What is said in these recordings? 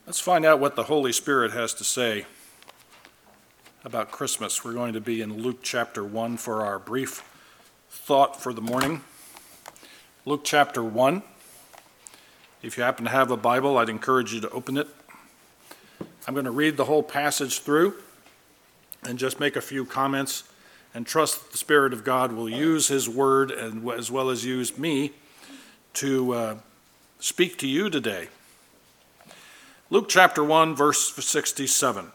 Let's find out what the Holy Spirit has to say about Christmas. We're going to be in Luke chapter 1 for our brief thought for the morning. Luke chapter 1. If you happen to have a Bible, I'd encourage you to open it. I'm going to read the whole passage through and just make a few comments and trust that the Spirit of God will use His Word and as well as use me to speak to you today. Luke chapter 1, verse 67.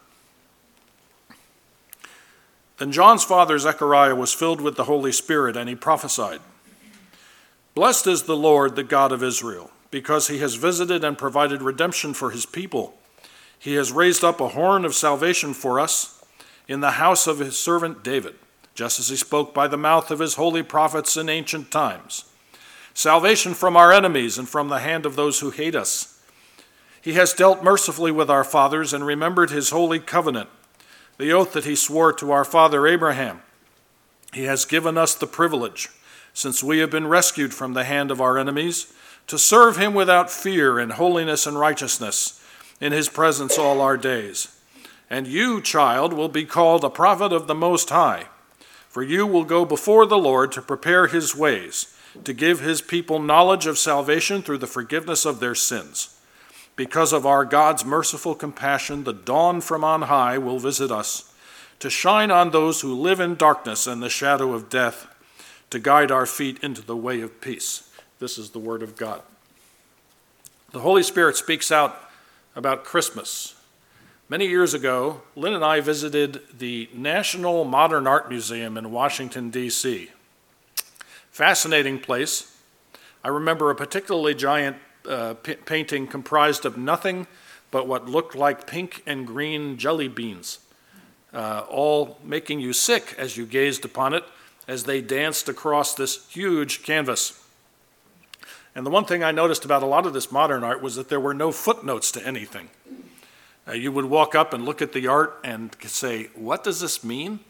Then John's father Zechariah was filled with the Holy Spirit, and he prophesied, "Blessed is the Lord, the God of Israel, because he has visited and provided redemption for his people. He has raised up a horn of salvation for us in the house of his servant David, just as he spoke by the mouth of his holy prophets in ancient times. Salvation from our enemies and from the hand of those who hate us. He has dealt mercifully with our fathers and remembered his holy covenant, the oath that he swore to our father Abraham. He has given us the privilege, since we have been rescued from the hand of our enemies, to serve him without fear in holiness and righteousness in his presence all our days. And you, child, will be called a prophet of the Most High, for you will go before the Lord to prepare his ways, to give his people knowledge of salvation through the forgiveness of their sins. Because of our God's merciful compassion, the dawn from on high will visit us, to shine on those who live in darkness and the shadow of death, to guide our feet into the way of peace." This is the word of God. The Holy Spirit speaks out about Christmas. Many years ago, Lynn and I visited the National Modern Art Museum in Washington, D.C. Fascinating place. I remember a particularly giant painting comprised of nothing but what looked like pink and green jelly beans, all making you sick as you gazed upon it as they danced across this huge canvas. And the one thing I noticed about a lot of this modern art was that there were no footnotes to anything. You would walk up and look at the art and say, "What does this mean?"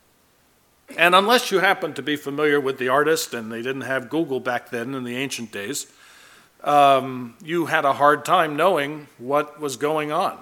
And unless you happen to be familiar with the artist, and they didn't have Google back then in the ancient days, you had a hard time knowing what was going on.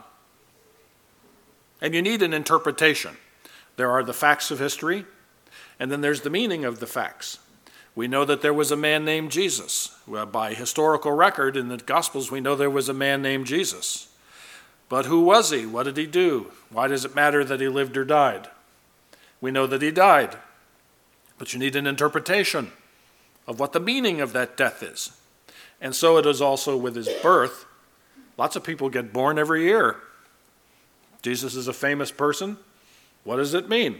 And you need an interpretation. There are the facts of history, and then there's the meaning of the facts. We know that there was a man named Jesus. Well, by historical record in the Gospels, we know there was a man named Jesus. But who was he? What did he do? Why does it matter that he lived or died? We know that he died, but you need an interpretation of what the meaning of that death is. And so it is also with his birth. Lots of people get born every year. Jesus is a famous person. What does it mean?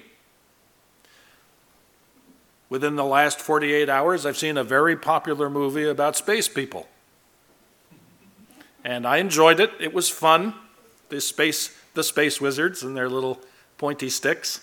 Within the last 48 hours, I've seen a very popular movie about space people. And I enjoyed it. It was fun. The space wizards and their little pointy sticks.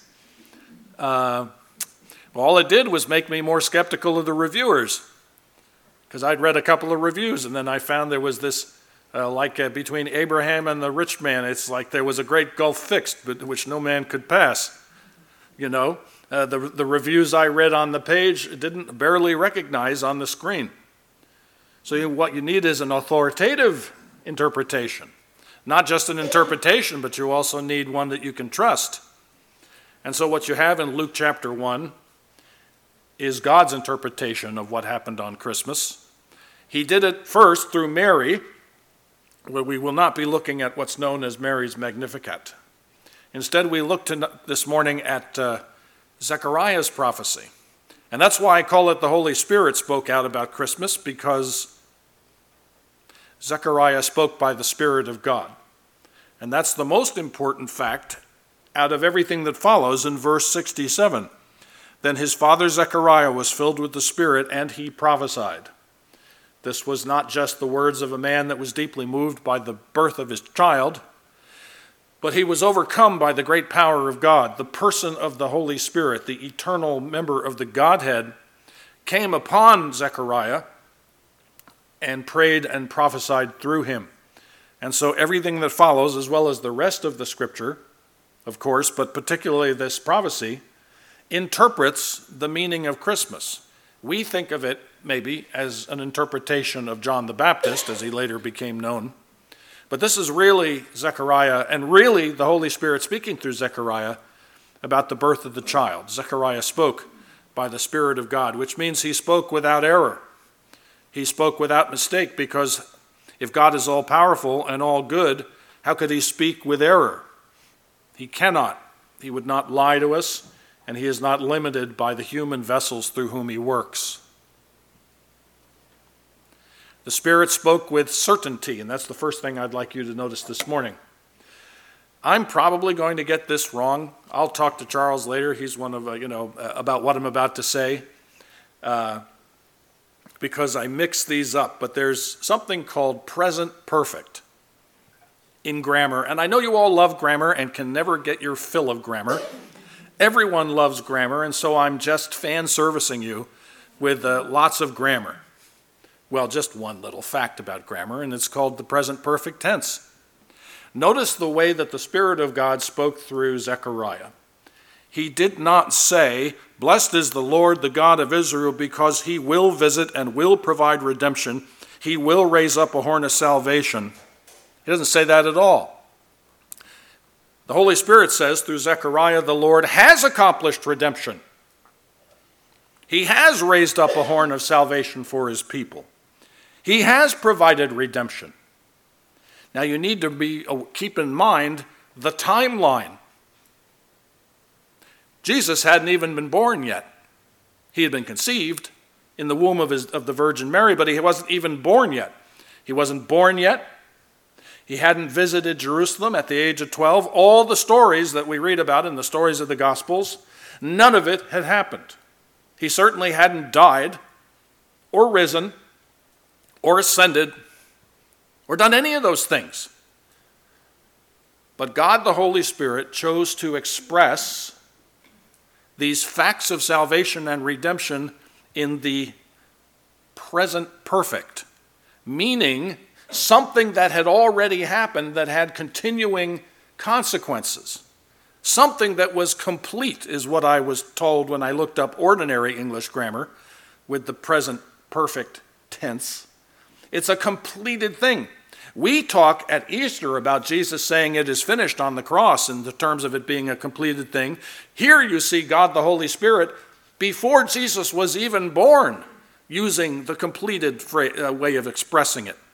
All it did was make me more skeptical of the reviewers, because I'd read a couple of reviews, and then I found there was this, between Abraham and the rich man, it's like there was a great gulf fixed, but which no man could pass. You know, the reviews I read on the page didn't barely recognize on the screen. So what you need is an authoritative interpretation. Not just an interpretation, but you also need one that you can trust. And so what you have in Luke chapter 1 is God's interpretation of what happened on Christmas. He did it first through Mary, where we will not be looking at what's known as Mary's Magnificat. Instead, we look this morning at Zechariah's prophecy. And that's why I call it the Holy Spirit spoke out about Christmas, because Zechariah spoke by the Spirit of God. And that's the most important fact out of everything that follows in verse 67. Then his father Zechariah was filled with the Spirit, and he prophesied. This was not just the words of a man that was deeply moved by the birth of his child, but he was overcome by the great power of God. The person of the Holy Spirit, the eternal member of the Godhead, came upon Zechariah and prayed and prophesied through him. And so everything that follows, as well as the rest of the scripture, of course, but particularly this prophecy, interprets the meaning of Christmas. We think of it maybe as an interpretation of John the Baptist, as he later became known. But this is really Zechariah, and really the Holy Spirit speaking through Zechariah about the birth of the child. Zechariah spoke by the Spirit of God, which means he spoke without error. He spoke without mistake, because if God is all-powerful and all good, how could he speak with error? He cannot. He would not lie to us, and he is not limited by the human vessels through whom he works. The Spirit spoke with certainty, and that's the first thing I'd like you to notice this morning. I'm probably going to get this wrong. I'll talk to Charles later. He's one of, about what I'm about to say, because I mix these up. But there's something called present perfect in grammar. And I know you all love grammar and can never get your fill of grammar. Everyone loves grammar, and so I'm just fan servicing you with lots of grammar. Well, just one little fact about grammar, and it's called the present perfect tense. Notice the way that the Spirit of God spoke through Zechariah. He did not say, "Blessed is the Lord, the God of Israel, because he will visit and will provide redemption. He will raise up a horn of salvation." He doesn't say that at all. The Holy Spirit says through Zechariah, the Lord has accomplished redemption. He has raised up a horn of salvation for his people. He has provided redemption. Now you need to keep in mind the timeline. Jesus hadn't even been born yet. He had been conceived in the womb of the Virgin Mary, but he wasn't even born yet. He wasn't born yet. He hadn't visited Jerusalem at the age of 12. All the stories that we read about in the stories of the Gospels, none of it had happened. He certainly hadn't died or risen or ascended or done any of those things. But God the Holy Spirit chose to express these facts of salvation and redemption in the present perfect, meaning something that had already happened that had continuing consequences. Something that was complete is what I was told when I looked up ordinary English grammar with the present perfect tense. It's a completed thing. We talk at Easter about Jesus saying it is finished on the cross in the terms of it being a completed thing. Here you see God the Holy Spirit, before Jesus was even born, using the completed way of expressing it.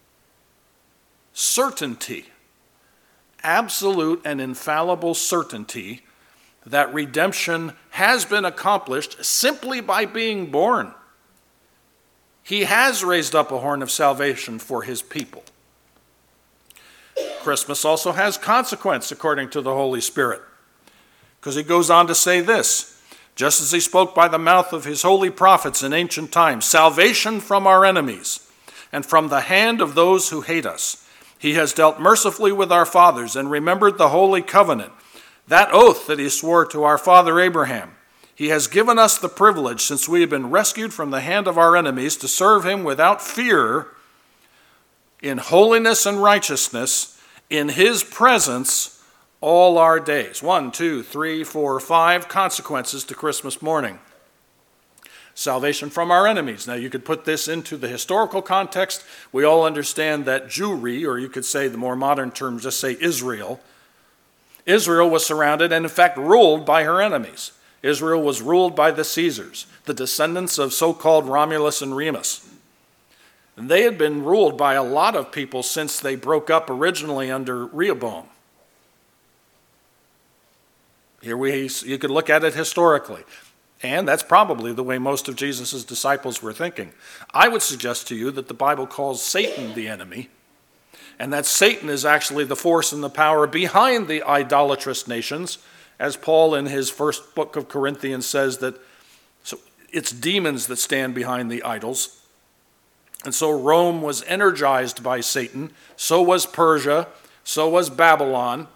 Certainty, absolute and infallible certainty that redemption has been accomplished simply by being born. He has raised up a horn of salvation for his people. Christmas also has consequence according to the Holy Spirit, because he goes on to say this, just as he spoke by the mouth of his holy prophets in ancient times, salvation from our enemies and from the hand of those who hate us. He has dealt mercifully with our fathers and remembered the holy covenant, that oath that he swore to our father Abraham. He has given us the privilege, since we have been rescued from the hand of our enemies, to serve him without fear, in holiness and righteousness, in his presence all our days. 1, 2, 3, 4, 5 consequences to Christmas morning. Salvation from our enemies. Now you could put this into the historical context. We all understand that Jewry, or you could say the more modern term, just say Israel. Israel was surrounded and in fact ruled by her enemies. Israel was ruled by the Caesars, the descendants of so-called Romulus and Remus. And they had been ruled by a lot of people since they broke up originally under Rehoboam. You could look at it historically. And that's probably the way most of Jesus' disciples were thinking. I would suggest to you that the Bible calls Satan the enemy, and that Satan is actually the force and the power behind the idolatrous nations, as Paul in his first book of Corinthians says that it's demons that stand behind the idols. And so Rome was energized by Satan, so was Persia, so was Babylon.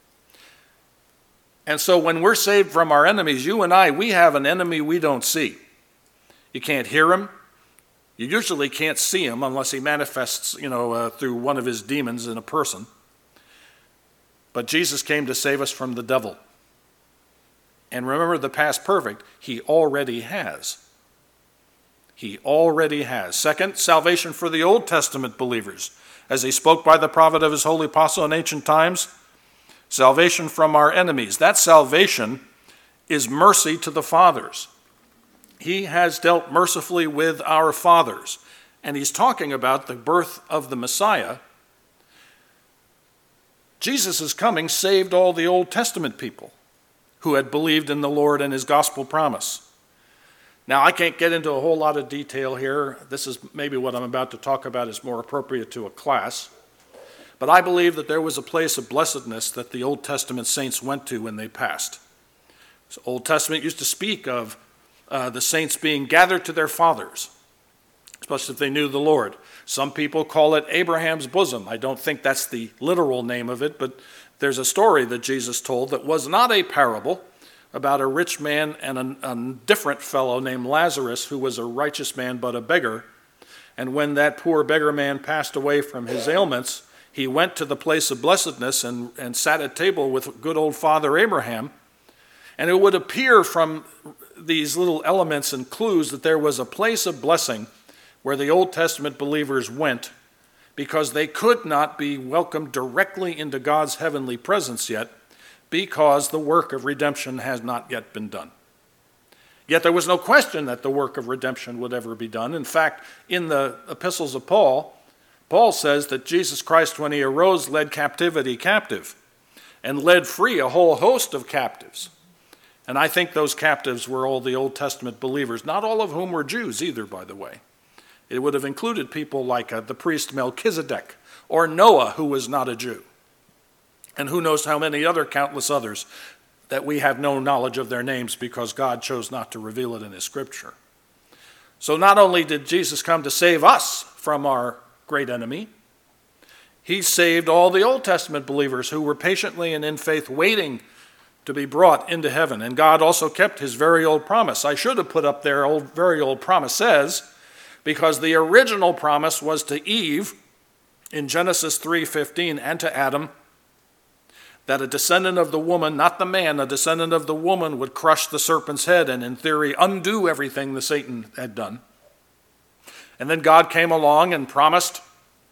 And so when we're saved from our enemies, you and I, we have an enemy we don't see. You can't hear him. You usually can't see him unless he manifests, through one of his demons in a person. But Jesus came to save us from the devil. And remember the past perfect, he already has. He already has. Second, salvation for the Old Testament believers. as he spoke by the prophet of his holy apostle in ancient times, salvation from our enemies. That salvation is mercy to the fathers. He has dealt mercifully with our fathers. And he's talking about the birth of the Messiah. Jesus' coming saved all the Old Testament people who had believed in the Lord and his gospel promise. Now, I can't get into a whole lot of detail here. This is maybe what I'm about to talk about is more appropriate to a class. But I believe that there was a place of blessedness that the Old Testament saints went to when they passed. So Old Testament used to speak of the saints being gathered to their fathers, especially if they knew the Lord. Some people call it Abraham's bosom. I don't think that's the literal name of it, but there's a story that Jesus told that was not a parable about a rich man and a different fellow named Lazarus, who was a righteous man but a beggar. And when that poor beggar man passed away from his ailments, he went to the place of blessedness and sat at table with good old Father Abraham. And it would appear from these little elements and clues that there was a place of blessing where the Old Testament believers went because they could not be welcomed directly into God's heavenly presence yet, because the work of redemption has not yet been done. Yet there was no question that the work of redemption would ever be done. In fact, in the epistles of Paul, Paul says that Jesus Christ, when he arose, led captivity captive and led free a whole host of captives. And I think those captives were all the Old Testament believers, not all of whom were Jews either, by the way. It would have included people like the priest Melchizedek or Noah, who was not a Jew. And who knows how many other countless others that we have no knowledge of their names because God chose not to reveal it in his scripture. So not only did Jesus come to save us from our great enemy, he saved all the Old Testament believers who were patiently and in faith waiting to be brought into heaven. And God also kept his very old promise. I should have put up there very old promise says, because the original promise was to Eve in Genesis 3:15 and to Adam, that a descendant of the woman, not the man, a descendant of the woman would crush the serpent's head and in theory undo everything that Satan had done. And then God came along and promised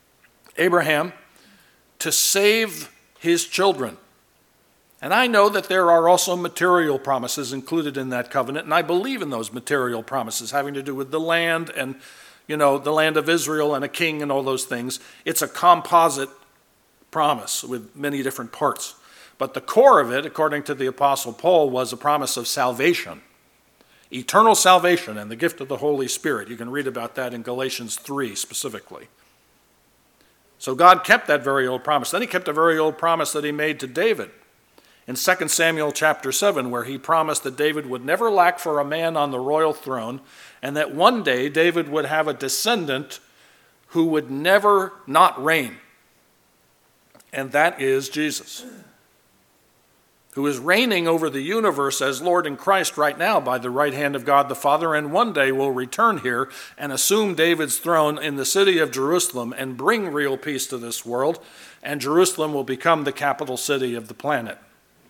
Abraham to save his children. And I know that there are also material promises included in that covenant, and I believe in those material promises having to do with the land and, the land of Israel and a king and all those things. It's a composite promise with many different parts. But the core of it, according to the Apostle Paul, was a promise of salvation, eternal salvation and the gift of the Holy Spirit. You can read about that in Galatians 3 specifically. So God kept that very old promise. Then he kept a very old promise that he made to David in 2 Samuel chapter 7, where he promised that David would never lack for a man on the royal throne, and that one day David would have a descendant who would never not reign. And that is Jesus, who is reigning over the universe as Lord in Christ right now by the right hand of God the Father, and one day will return here and assume David's throne in the city of Jerusalem and bring real peace to this world, and Jerusalem will become the capital city of the planet.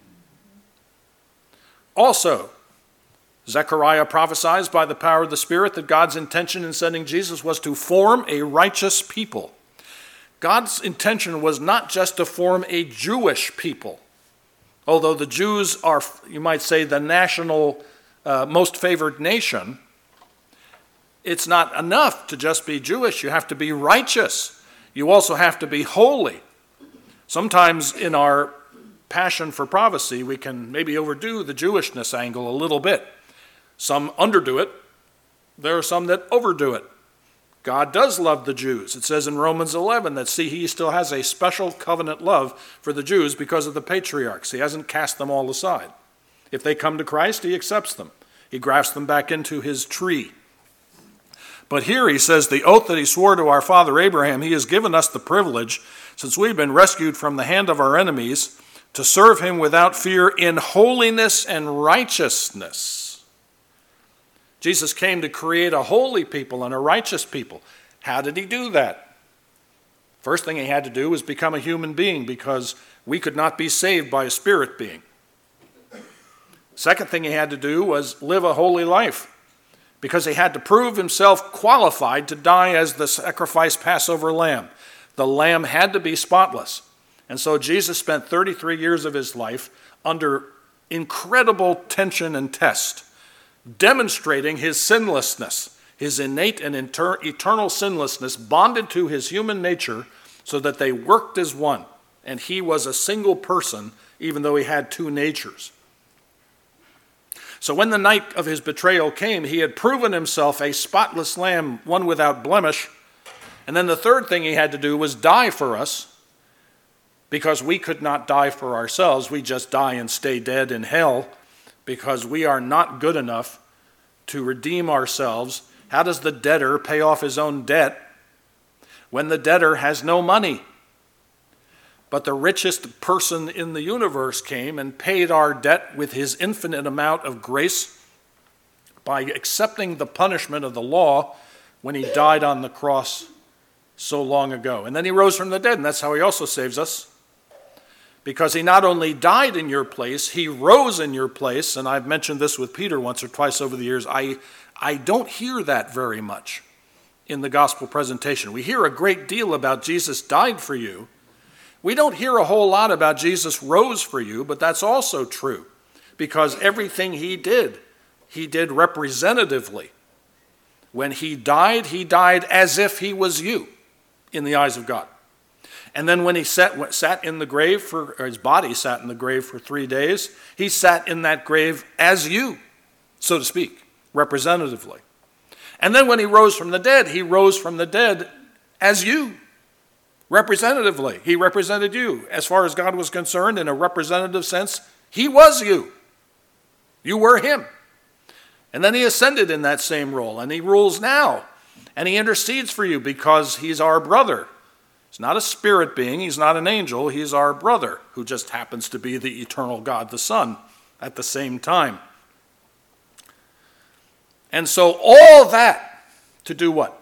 Also, Zechariah prophesies by the power of the Spirit that God's intention in sending Jesus was to form a righteous people. God's intention was not just to form a Jewish people, although the Jews are, you might say, the national most favored nation. It's not enough to just be Jewish. You have to be righteous. You also have to be holy. Sometimes in our passion for prophecy, we can maybe overdo the Jewishness angle a little bit. Some underdo it. There are some that overdo it. God does love the Jews. It says in Romans 11 that, he still has a special covenant love for the Jews because of the patriarchs. He hasn't cast them all aside. If they come to Christ, he accepts them. He grafts them back into his tree. But here he says, the oath that he swore to our father Abraham, he has given us the privilege, since we've been rescued from the hand of our enemies, to serve him without fear in holiness and righteousness. Jesus came to create a holy people and a righteous people. How did he do that? First thing he had to do was become a human being, because we could not be saved by a spirit being. Second thing he had to do was live a holy life, because he had to prove himself qualified to die as the sacrifice Passover lamb. The lamb had to be spotless. And so Jesus spent 33 years of his life under incredible tension and test, demonstrating his sinlessness, his innate and eternal sinlessness bonded to his human nature so that they worked as one. And he was a single person, even though he had two natures. So when the night of his betrayal came, he had proven himself a spotless lamb, one without blemish. And then the third thing he had to do was die for us, because we could not die for ourselves. We just die and stay dead in hell because we are not good enough to redeem ourselves. How does the debtor pay off his own debt when the debtor has no money? But the richest person in the universe came and paid our debt with his infinite amount of grace by accepting the punishment of the law when he died on the cross so long ago. And then he rose from the dead, and that's how he also saves us. Because he not only died in your place, he rose in your place. And I've mentioned this with Peter once or twice over the years. I don't hear that very much in the gospel presentation. We hear a great deal about Jesus died for you. We don't hear a whole lot about Jesus rose for you, but that's also true. Because everything he did representatively. When he died as if he was you in the eyes of God. And then when he sat in the grave, or his body sat in the grave for 3 days, he sat in that grave as you, so to speak, representatively. And then when he rose from the dead as you, representatively. He represented you. As far as God was concerned, in a representative sense, he was you. You were him. And then he ascended in that same role, and he rules now. And he intercedes for you because he's our brother. He's not a spirit being, he's not an angel, he's our brother, who just happens to be the eternal God, the Son, at the same time. And so all that to do what?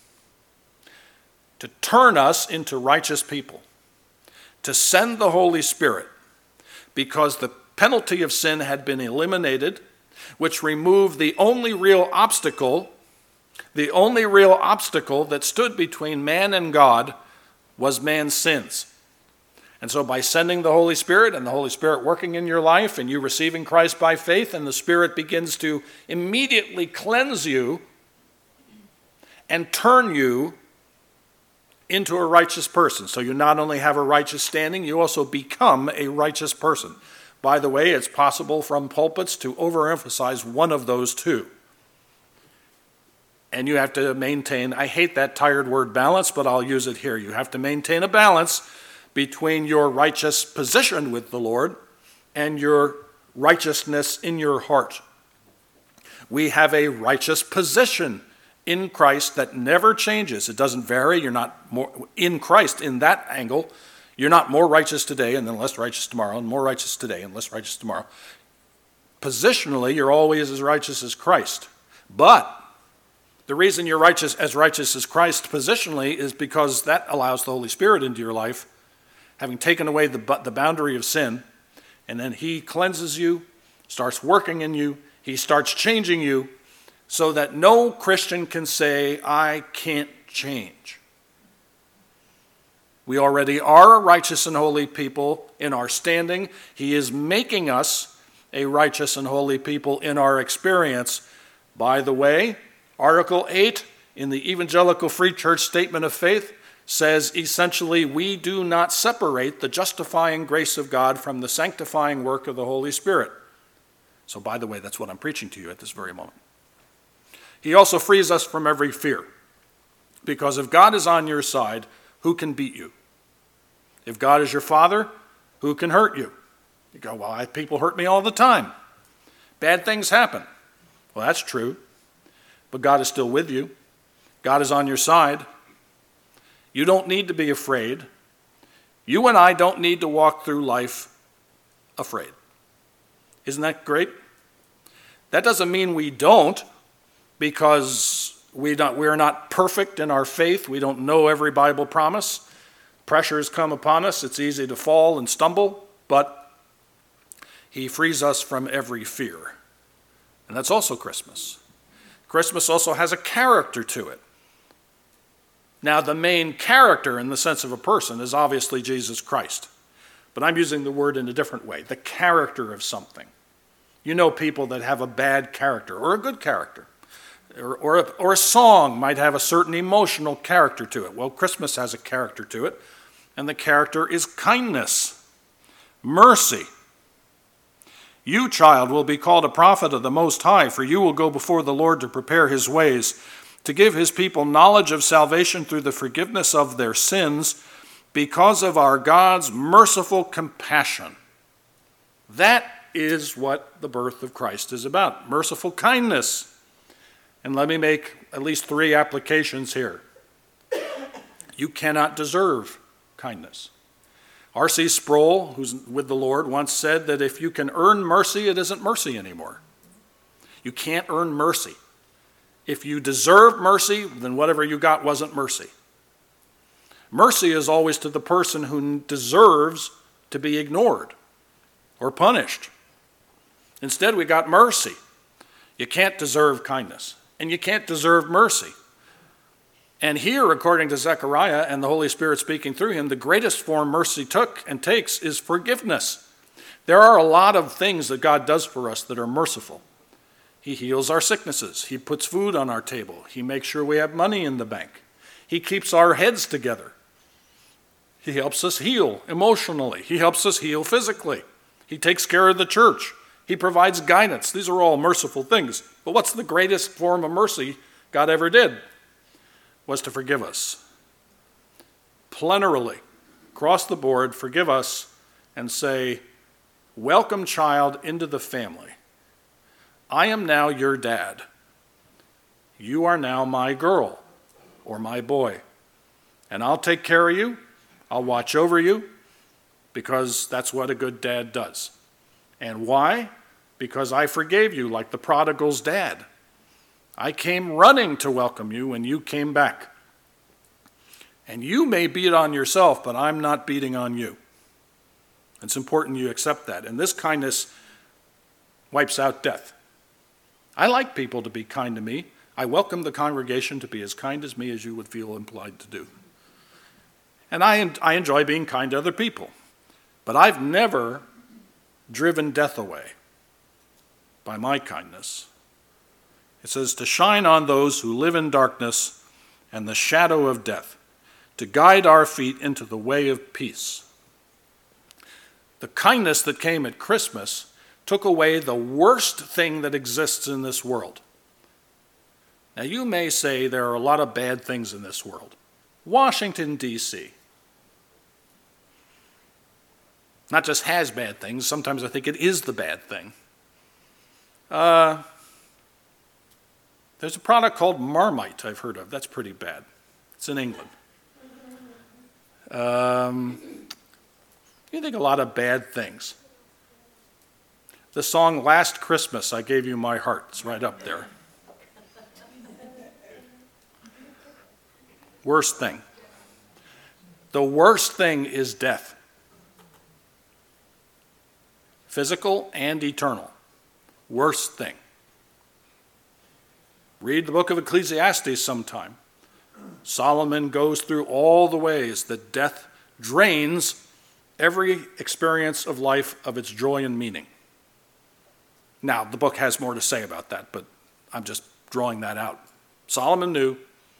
To turn us into righteous people, to send the Holy Spirit, because the penalty of sin had been eliminated, which removed the only real obstacle that stood between man and God was man's sins. And so by sending the Holy Spirit and the Holy Spirit working in your life and you receiving Christ by faith, and the Spirit begins to immediately cleanse you and turn you into a righteous person. So you not only have a righteous standing, you also become a righteous person. By the way, it's possible from pulpits to overemphasize one of those two. And you have to maintain, I hate that tired word balance, but I'll use it here. You have to maintain a balance between your righteous position with the Lord and your righteousness in your heart. We have a righteous position in Christ that never changes. It doesn't vary. You're not more in Christ in that angle. You're not more righteous today and then less righteous tomorrow, and more righteous today and less righteous tomorrow. Positionally, you're always as righteous as Christ. But the reason you're righteous as Christ positionally is because that allows the Holy Spirit into your life, having taken away the boundary of sin, and then he cleanses you, starts working in you, he starts changing you, so that no Christian can say, I can't change. We already are a righteous and holy people in our standing. He is making us a righteous and holy people in our experience. By the way, Article 8 in the Evangelical Free Church Statement of Faith says essentially we do not separate the justifying grace of God from the sanctifying work of the Holy Spirit. So by the way, that's what I'm preaching to you at this very moment. He also frees us from every fear. Because if God is on your side, who can beat you? If God is your father, who can hurt you? You go, well, people hurt me all the time. Bad things happen. Well, that's true. But God is still with you. God is on your side. You don't need to be afraid. You and I don't need to walk through life afraid. Isn't that great? That doesn't mean we don't, because we're not perfect in our faith. We don't know every Bible promise. Pressures come upon us. It's easy to fall and stumble, but he frees us from every fear. And that's also Christmas. Christmas also has a character to it. Now, the main character in the sense of a person is obviously Jesus Christ. But I'm using the word in a different way, the character of something. You know people that have a bad character or a good character. Or a song might have a certain emotional character to it. Well, Christmas has a character to it, and the character is kindness, mercy. You, child, will be called a prophet of the Most High, for you will go before the Lord to prepare his ways, to give his people knowledge of salvation through the forgiveness of their sins, because of our God's merciful compassion. That is what the birth of Christ is about, merciful kindness. And let me make at least 3 applications here. You cannot deserve kindness. R.C. Sproul, who's with the Lord, once said that if you can earn mercy, it isn't mercy anymore. You can't earn mercy. If you deserve mercy, then whatever you got wasn't mercy. Mercy is always to the person who deserves to be ignored or punished. Instead, we got mercy. You can't deserve kindness, and you can't deserve mercy. And here, according to Zechariah and the Holy Spirit speaking through him, the greatest form mercy took and takes is forgiveness. There are a lot of things that God does for us that are merciful. He heals our sicknesses. He puts food on our table. He makes sure we have money in the bank. He keeps our heads together. He helps us heal emotionally. He helps us heal physically. He takes care of the church. He provides guidance. These are all merciful things. But what's the greatest form of mercy God ever did? Was to forgive us. Plenarily, across the board, forgive us and say, welcome, child, into the family. I am now your dad. You are now my girl or my boy. And I'll take care of you. I'll watch over you because that's what a good dad does. And why? Because I forgave you like the prodigal's dad. I came running to welcome you when you came back. And you may beat on yourself, but I'm not beating on you. It's important you accept that. And this kindness wipes out death. I like people to be kind to me. I welcome the congregation to be as kind as me as you would feel implied to do. And I enjoy being kind to other people. But I've never driven death away by my kindness. It says, to shine on those who live in darkness and the shadow of death, to guide our feet into the way of peace. The kindness that came at Christmas took away the worst thing that exists in this world. Now, you may say there are a lot of bad things in this world. Washington, D.C. not just has bad things, sometimes I think it is the bad thing. There's a product called Marmite I've heard of. That's pretty bad. It's in England. You think a lot of bad things. The song Last Christmas, I Gave You My Heart. It's right up there. Worst thing. The worst thing is death. Physical and eternal. Worst thing. Read the book of Ecclesiastes sometime. Solomon goes through all the ways that death drains every experience of life of its joy and meaning. Now, the book has more to say about that, but I'm just drawing that out. Solomon knew.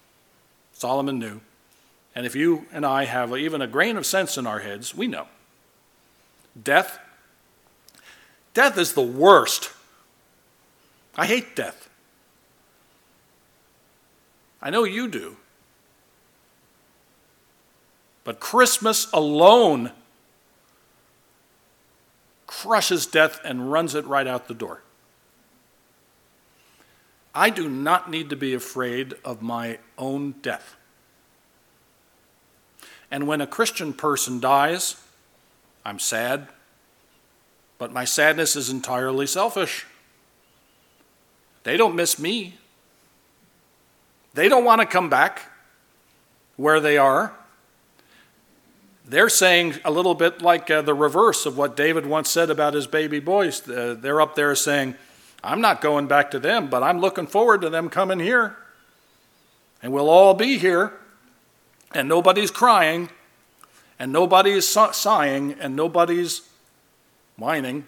And if you and I have even a grain of sense in our heads, we know. Death is the worst. I hate death. I know you do. But Christmas alone crushes death and runs it right out the door. I do not need to be afraid of my own death. And when a Christian person dies, I'm sad, but my sadness is entirely selfish. They don't miss me. They don't want to come back where they are. They're saying a little bit like the reverse of what David once said about his baby boys. They're up there saying, I'm not going back to them, but I'm looking forward to them coming here. And we'll all be here. and nobody's crying, and nobody's sighing, and nobody's whining,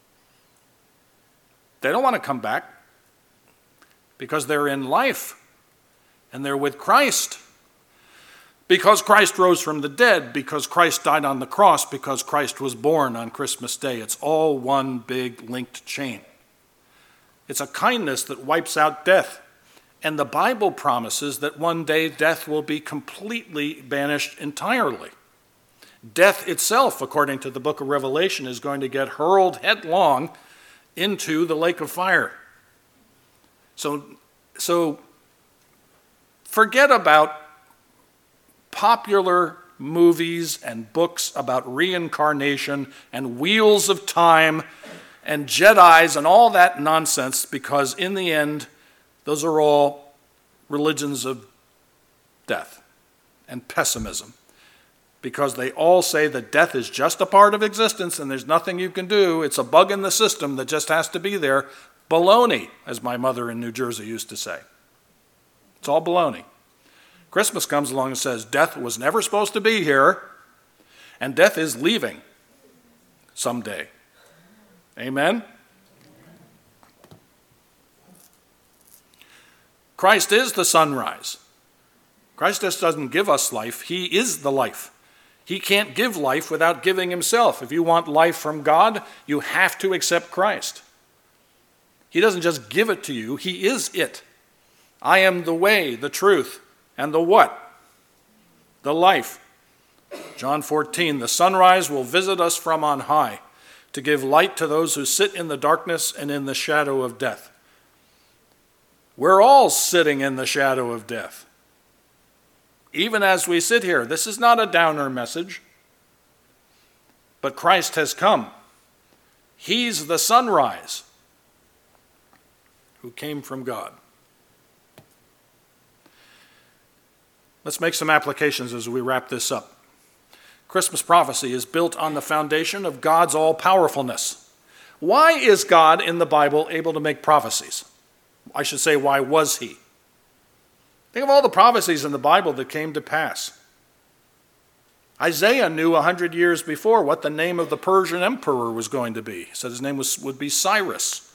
they don't want to come back because they're in life and they're with Christ. Because Christ rose from the dead, because Christ died on the cross, because Christ was born on Christmas Day. It's all one big linked chain. It's a kindness that wipes out death. And the Bible promises that one day death will be completely banished entirely. Death itself, according to the book of Revelation, is going to get hurled headlong into the lake of fire. So forget about popular movies and books about reincarnation and wheels of time and Jedis and all that nonsense, because in the end, those are all religions of death and pessimism, because they all say that death is just a part of existence and there's nothing you can do. It's a bug in the system that just has to be there. Baloney, as my mother in New Jersey used to say. It's all baloney. Christmas comes along and says death was never supposed to be here, and death is leaving someday. Amen? Christ is the sunrise. Christ just doesn't give us life. He is the life. He can't give life without giving himself. If you want life from God, you have to accept Christ. He doesn't just give it to you. He is it. I am the way, the truth, and the what? The life. John 14, the sunrise will visit us from on high to give light to those who sit in the darkness and in the shadow of death. We're all sitting in the shadow of death. Even as we sit here, this is not a downer message, but Christ has come. He's the sunrise who came from God. Let's make some applications as we wrap this up. Christmas prophecy is built on the foundation of God's all-powerfulness. Why is God in the Bible able to make prophecies? I should say, why was he? Think of all the prophecies in the Bible that came to pass. Isaiah knew 100 years before what the name of the Persian emperor was going to be. He said his name would be Cyrus.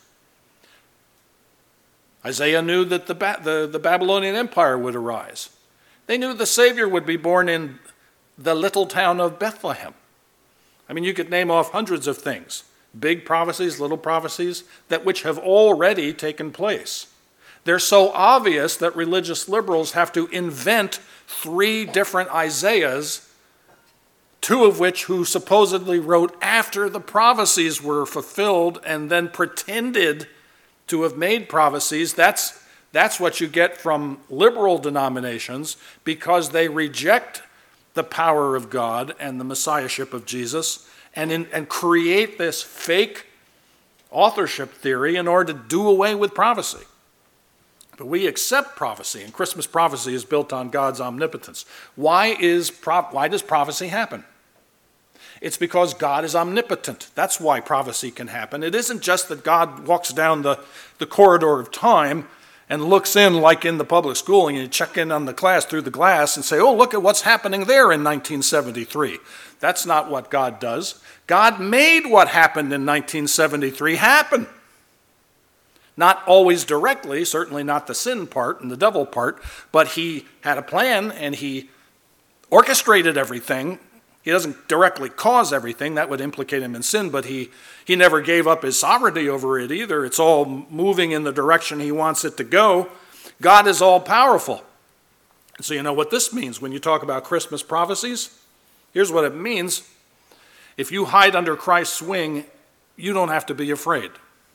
Isaiah knew that the Babylonian Empire would arise. They knew the Savior would be born in the little town of Bethlehem. I mean, you could name off hundreds of things, big prophecies, little prophecies, that which have already taken place. They're so obvious that religious liberals have to invent 3 different Isaiahs, 2 of which who supposedly wrote after the prophecies were fulfilled and then pretended to have made prophecies. That's what you get from liberal denominations, because they reject the power of God and the messiahship of Jesus and create this fake authorship theory in order to do away with prophecy. But we accept prophecy, and Christmas prophecy is built on God's omnipotence. Why does prophecy happen? It's because God is omnipotent. That's why prophecy can happen. It isn't just that God walks down the corridor of time and looks in like in the public school, and you check in on the class through the glass and say, oh, look at what's happening there in 1973. That's not what God does. God made what happened in 1973 happen. Not always directly, certainly not the sin part and the devil part, but he had a plan and he orchestrated everything. He doesn't directly cause everything. That would implicate him in sin, but he never gave up his sovereignty over it either. It's all moving in the direction he wants it to go. God is all powerful. And so you know what this means when you talk about Christmas prophecies? Here's what it means. If you hide under Christ's wing, you don't have to be afraid.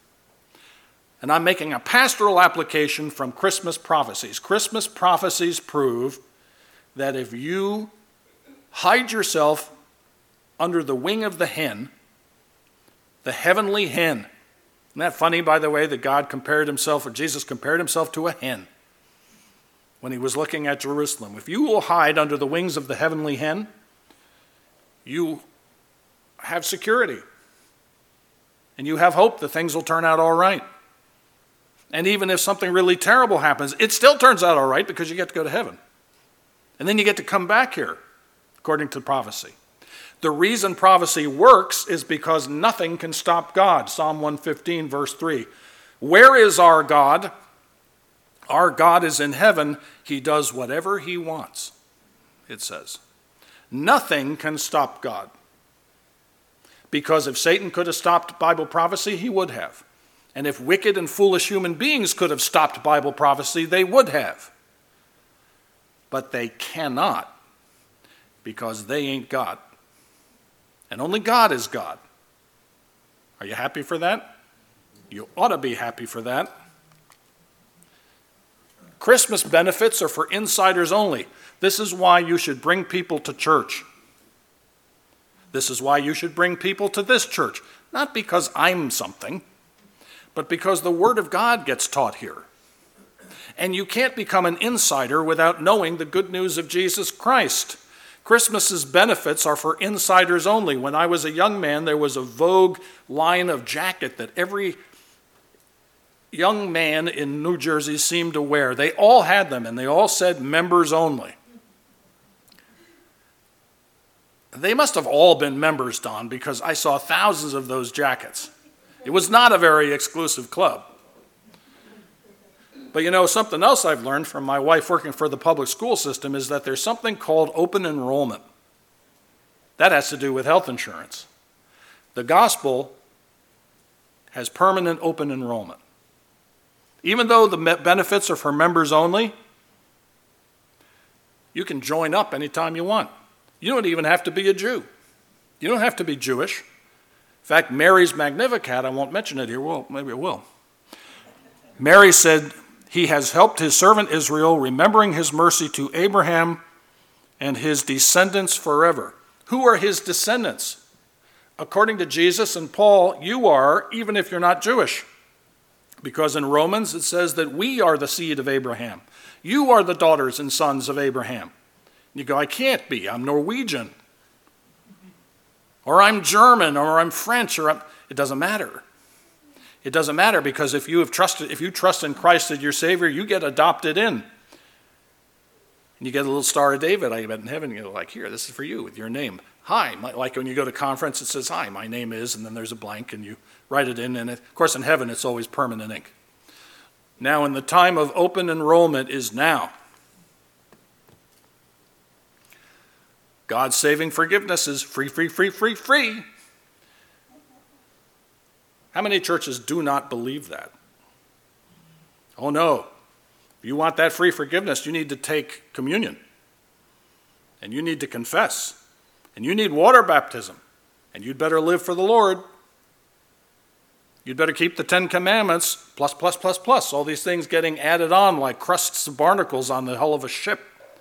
And I'm making a pastoral application from Christmas prophecies. Christmas prophecies prove that if you hide yourself under the wing of the hen, the heavenly hen. Isn't that funny, by the way, that God compared himself, or Jesus compared himself to a hen when he was looking at Jerusalem? If you will hide under the wings of the heavenly hen, you have security. And you have hope that things will turn out all right. And even if something really terrible happens, it still turns out all right because you get to go to heaven. And then you get to come back here, according to prophecy. The reason prophecy works is because nothing can stop God. Psalm 115, verse 3. Where is our God? Our God is in heaven. He does whatever he wants, it says. Nothing can stop God. Because if Satan could have stopped Bible prophecy, he would have. And if wicked and foolish human beings could have stopped Bible prophecy, they would have. But they cannot, because they ain't God. And only God is God. Are you happy for that? You ought to be happy for that. Christmas benefits are for insiders only. This is why you should bring people to church. This is why you should bring people to this church. Not because I'm something, but because the Word of God gets taught here. And you can't become an insider without knowing the good news of Jesus Christ. Christmas's benefits are for insiders only. When I was a young man, there was a Vogue line of jacket that every young man in New Jersey seemed to wear. They all had them, and they all said members only. They must have all been members, Don, because I saw thousands of those jackets. It was not a very exclusive club. But you know, something else I've learned from my wife working for the public school system is that there's something called open enrollment. That has to do with health insurance. The gospel has permanent open enrollment. Even though the benefits are for members only, you can join up anytime you want. You don't even have to be a Jew. You don't have to be Jewish. In fact, Mary's Magnificat, I won't mention it here, well, maybe I will. Mary said, "He has helped his servant Israel, remembering his mercy to Abraham and his descendants forever." Who are his descendants? According to Jesus and Paul, you are, even if you're not Jewish. Because in Romans it says that we are the seed of Abraham. You are the daughters and sons of Abraham. You go, I can't be. I'm Norwegian. Or I'm German, or I'm French, it doesn't matter. It doesn't matter, because if you trust in Christ as your Savior, you get adopted in. And you get a little Star of David, I bet in heaven, you go like, here, this is for you with your name. Hi, like when you go to conference, it says, hi, my name is, and then there's a blank, and you write it in, and of course in heaven it's always permanent ink. Now, in the time of open enrollment is now. God's saving forgiveness is free, free, free, free, free. How many churches do not believe that? Oh no, if you want that free forgiveness, you need to take communion. And you need to confess. And you need water baptism. And you'd better live for the Lord. You'd better keep the 10 Commandments, plus, plus, plus, plus. All these things getting added on like crusts of barnacles on the hull of a ship.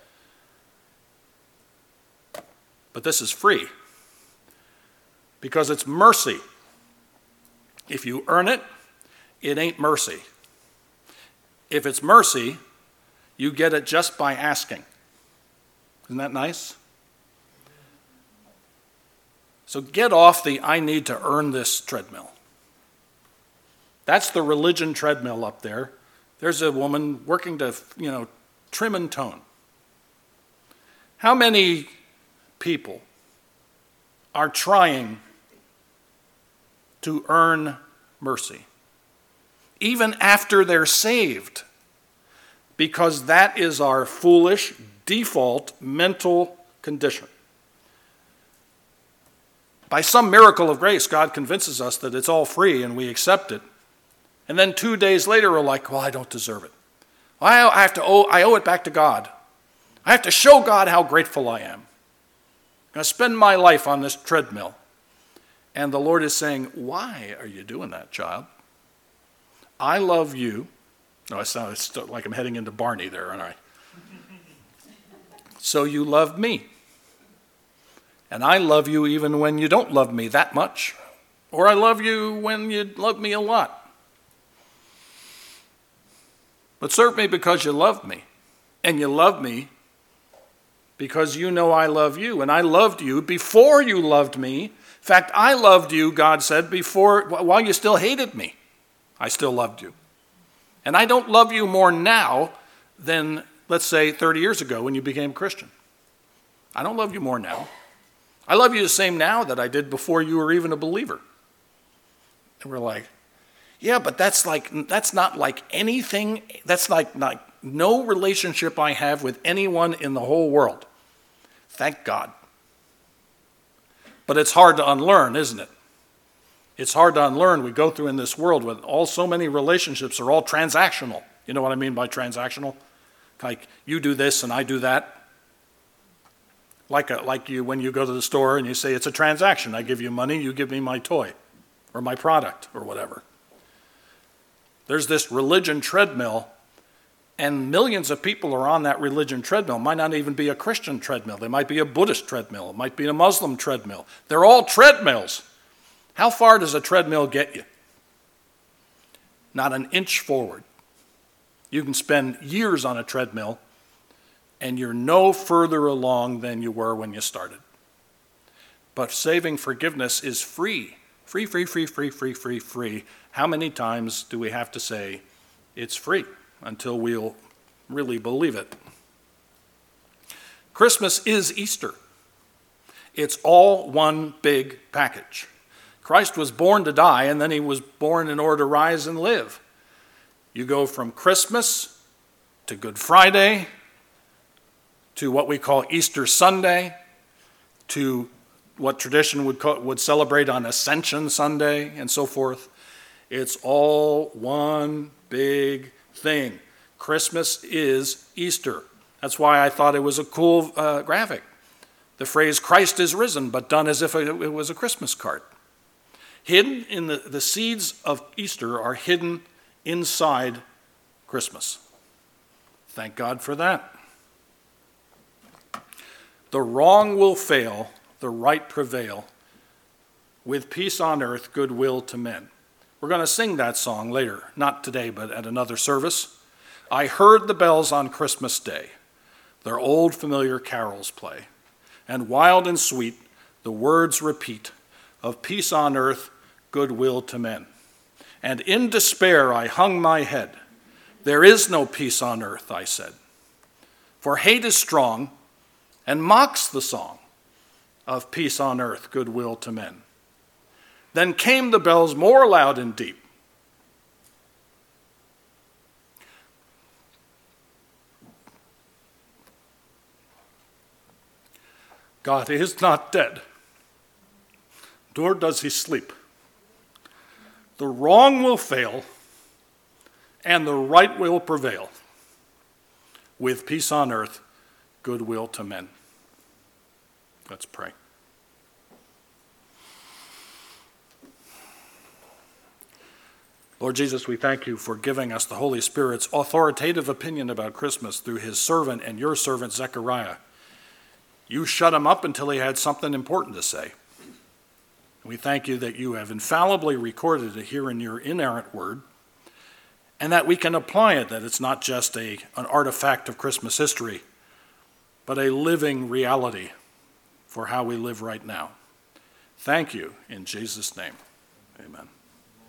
But this is free. Because it's mercy. If you earn it, it ain't mercy. If it's mercy, you get it just by asking. Isn't that nice? So get off the I need to earn this treadmill. That's the religion treadmill up there. There's a woman working to, trim and tone. How many people are trying to earn mercy, even after they're saved? Because that is our foolish default mental condition. By some miracle of grace, God convinces us that it's all free and we accept it. And then 2 days later, we're like, well, I don't deserve it. I owe it back to God. I have to show God how grateful I am. I'm going to spend my life on this treadmill. And the Lord is saying, why are you doing that, child? I love you. No, it sounds like I'm heading into Barney there, aren't I? So you love me. And I love you even when you don't love me that much. Or I love you when you love me a lot. But serve me because you love me. And you love me because you know I love you. And I loved you before you loved me. In fact, I loved you, God said, while you still hated me. I still loved you. And I don't love you more now than let's say 30 years ago when you became a Christian. I don't love you more now. I love you the same now that I did before you were even a believer. And we're like, yeah, but that's not like anything, that's like no relationship I have with anyone in the whole world. Thank God. But it's hard to unlearn, isn't it? It's hard to unlearn. We go through in this world with so many relationships are all transactional. You know what I mean by transactional? Like you do this and I do that. Like you when you go to the store and you say it's a transaction. I give you money, you give me my toy or my product or whatever. There's this religion treadmill, and millions of people are on that religion treadmill. It might not even be a Christian treadmill. They might be a Buddhist treadmill. It might be a Muslim treadmill. They're all treadmills. How far does a treadmill get you? Not an inch forward. You can spend years on a treadmill, and you're no further along than you were when you started. But saving forgiveness is free. Free, free, free, free, free, free, free. How many times do we have to say it's free until we'll really believe it? Christmas is Easter. It's all one big package. Christ was born to die, and then he was born in order to rise and live. You go from Christmas to Good Friday to what we call Easter Sunday to what tradition would celebrate on Ascension Sunday and so forth. It's all one big thing. Christmas is Easter. That's why I thought it was a cool graphic. The phrase Christ is risen, but done as if it was a Christmas card. Hidden in the seeds of Easter are hidden inside Christmas. Thank God for that. The wrong will fail, the right prevail. With peace on earth, goodwill to men. We're going to sing that song later, not today, but at another service. I heard the bells on Christmas Day. Their old familiar carols play. And wild and sweet, the words repeat of peace on earth, goodwill to men. And in despair I hung my head. There is no peace on earth, I said. For hate is strong and mocks the song of peace on earth, goodwill to men. Then came the bells more loud and deep. God is not dead, nor does he sleep. The wrong will fail, and the right will prevail. With peace on earth, goodwill to men. Let's pray. Lord Jesus, we thank you for giving us the Holy Spirit's authoritative opinion about Christmas through his servant and your servant Zechariah. You shut him up until he had something important to say. We thank you that you have infallibly recorded it here in your inerrant word, and that we can apply it, that it's not just an artifact of Christmas history, but a living reality for how we live right now. Thank you in Jesus' name. Amen.